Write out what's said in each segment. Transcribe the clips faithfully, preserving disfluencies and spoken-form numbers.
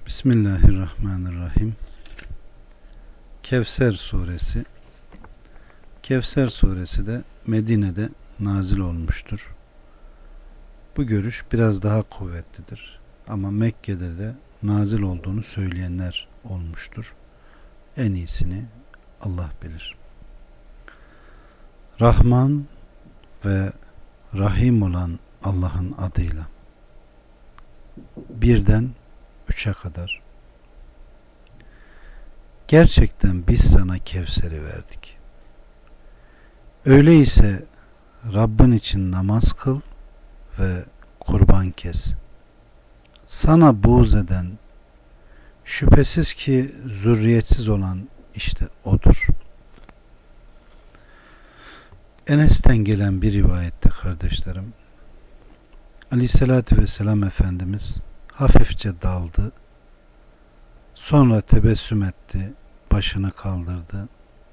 Bismillahirrahmanirrahim. Kevser suresi. Kevser suresi de Medine'de nazil olmuştur. Bu görüş biraz daha kuvvetlidir. Ama Mekke'de de nazil olduğunu söyleyenler olmuştur. En iyisini Allah bilir. Rahman ve Rahim olan Allah'ın adıyla. Birden üçe kadar. Gerçekten biz sana Kevser'i verdik. Öyleyse Rabbin için namaz kıl ve kurban kes. Sana buğz eden, şüphesiz ki zürriyetsiz olan işte odur. Enes'ten gelen bir rivayette kardeşlerim, Aleyhisselatü Vesselam Efendimiz hafifçe daldı, sonra tebessüm etti, başını kaldırdı.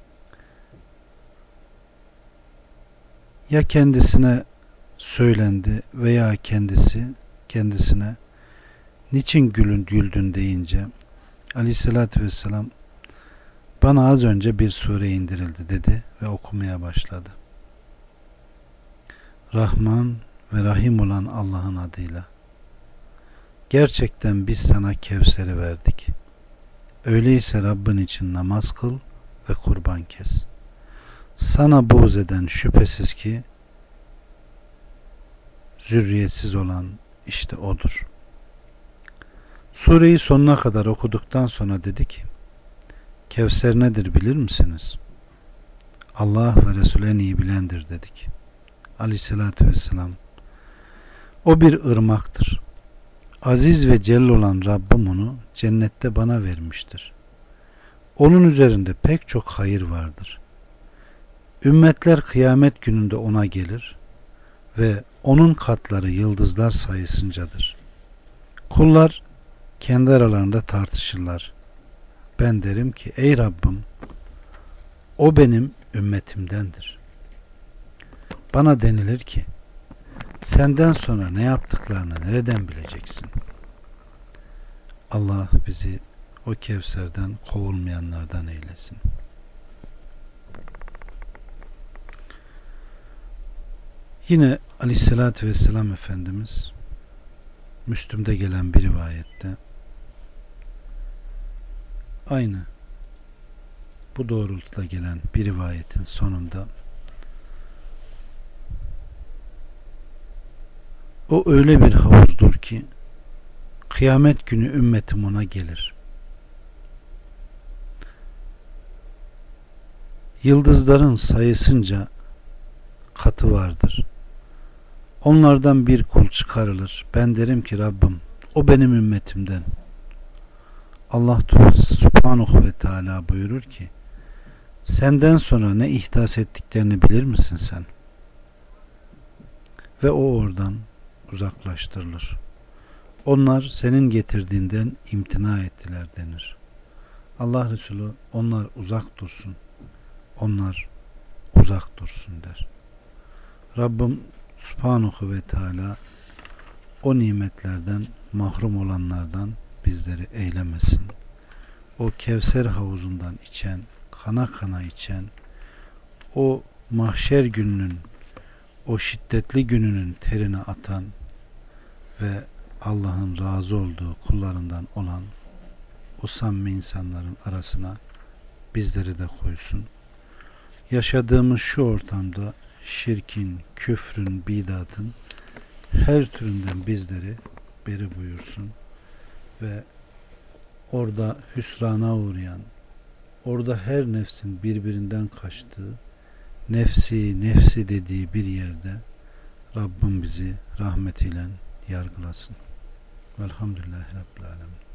Ya kendisine söylendi veya kendisi kendisine niçin gülün güldün deyince Aleyhisselatü Vesselam bana az önce bir sure indirildi dedi ve okumaya başladı. Rahman ve Rahim olan Allah'ın adıyla. Gerçekten biz sana Kevser'i verdik. Öyleyse Rabbin için namaz kıl ve kurban kes. Sana buğz eden şüphesiz ki zürriyetsiz olan işte odur. Sureyi sonuna kadar okuduktan sonra dedi ki, Kevser nedir bilir misiniz? Allah ve Resul en iyi bilendir dedik. Aleyhissalatü vesselam, o bir ırmaktır. Aziz ve celil olan Rabbim onu cennette bana vermiştir. Onun üzerinde pek çok hayır vardır. Ümmetler kıyamet gününde ona gelir ve onun katları yıldızlar sayısıncadır. Kullar kendi aralarında tartışırlar. Ben derim ki ey Rabbim, o benim ümmetimdendir. Bana denilir ki senden sonra ne yaptıklarını nereden bileceksin? Allah bizi o Kevser'den kovulmayanlardan eylesin. Yine Aleyhisselatü Vesselam Efendimiz Müslüm'de gelen bir rivayette aynı bu doğrultuda gelen bir rivayetin sonunda o öyle bir havuzdur ki kıyamet günü ümmetim ona gelir. Yıldızların sayısınca katı vardır. Onlardan bir kul çıkarılır. Ben derim ki Rabbim, o benim ümmetimden. Allah Subhanahu ve Teala buyurur ki, senden sonra ne ihdas ettiklerini bilir misin sen? Ve o oradan uzaklaştırılır. Onlar senin getirdiğinden imtina ettiler denir. Allah Resulü onlar uzak dursun. Onlar uzak dursun der. Rabbim Subhanahu ve Teala o nimetlerden mahrum olanlardan bizleri eylemesin. O Kevser havuzundan içen, kana kana içen, o mahşer gününün, o şiddetli gününün terini atan ve Allah'ın razı olduğu kullarından olan o samimi insanların arasına bizleri de koysun. Yaşadığımız şu ortamda şirkin, küfrün, bidatın her türünden bizleri beri buyursun ve orada hüsrana uğrayan, orada her nefsin birbirinden kaçtığı, nefsi nefsi dediği bir yerde Rabbim bizi rahmetiyle yargılasın. Velhamdülillahi Rabbil Alemin.